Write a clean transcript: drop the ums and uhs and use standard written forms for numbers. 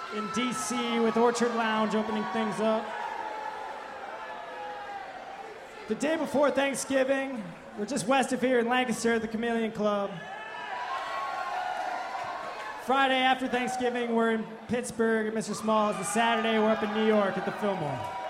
in DC with Orchard Lounge opening things up. The day before Thanksgiving, we're just west of here in Lancaster at the Chameleon Club. Friday after Thanksgiving, we're in Pittsburgh at Mr. Smalls. The Saturday, we're up in New York at the Fillmore.